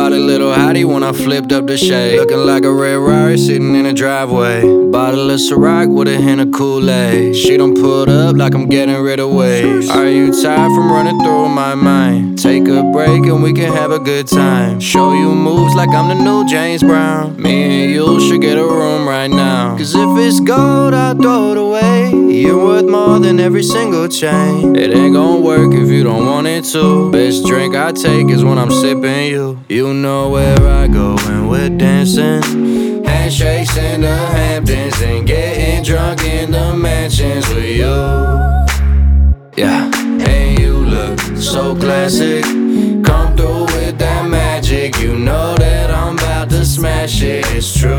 Caught a little hottie when I flipped up the shade. Looking like a red Rari sitting in the driveway. Bottle of Ciroc with a hint of Kool-Aid. She done pulled up like I'm getting rid of waves. Are you tired from running through my mind? Take a break and we can have a good time. Show you moves like I'm the new James Brown. Me and you should get a room right now. Cause if it's gold, I'll throw it away. You're worth more than every single chain. It ain't gon' work if you don't want it to. Best drink I take is when I'm sipping you. You know where I go when we're dancing. Handshakes in the Hamptons and getting drunk in the mansions with you. Yeah, and you look so classic. Come through with that magic. You know that I'm about to smash it, it's true.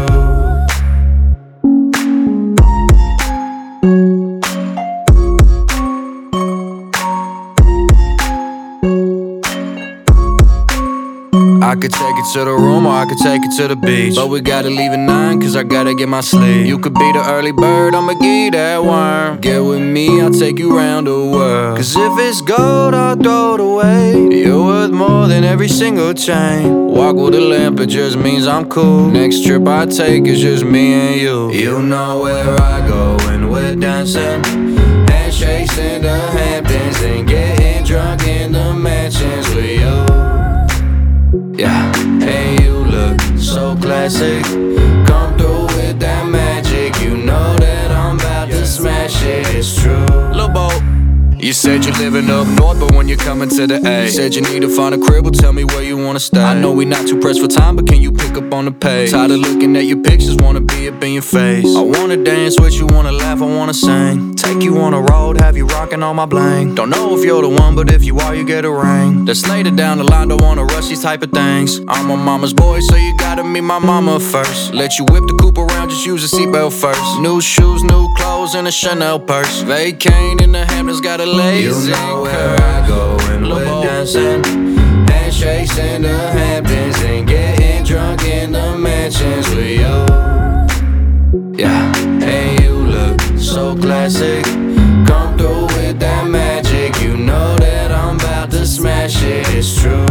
I could take it to the room or I could take it to the beach. But we gotta leave at 9 cause I gotta get my sleep. You could be the early bird, I'ma give you that worm. Get with me, I'll take you round the world. Cause if it's gold, I'll throw it away. You're worth more than every single chain. Walk with a limp, it just means I'm cool. Next trip I take is just me and you. You know where I go when we're dancing. Handshakes in the Hamptons and getting drunk in the mansions with you. Yeah, and you look so classic. Come through with that magic. You know that I'm about to smash it, it's true. Lil' Bo, you said you're living up north, but when you're coming to the A, said you need to find a crib, well tell me where you wanna stay. I know we not too pressed for time, but can you pick up on the page? Tired of looking at your pictures, wanna be up in your face. I wanna dance with you, wanna laugh, I wanna sing. Take you on a road, have you rocking on my bling. Don't know if you're the one, but if you are, you get a ring. Let's later down the line, don't wanna rush these type of things. I'm a mama's boy, so you gotta meet my mama first. Let you whip the coupe around, just use a seatbelt first. New shoes, new clothes, and a Chanel purse. Vacating in the Hamptons, got a lazy. You know where I go when we're dancing. Handshakes in the Hamptons and getting drunk in the mansions with you. Yeah, and you look so classic. Come through with that magic. You know that I'm about to smash it, it's true.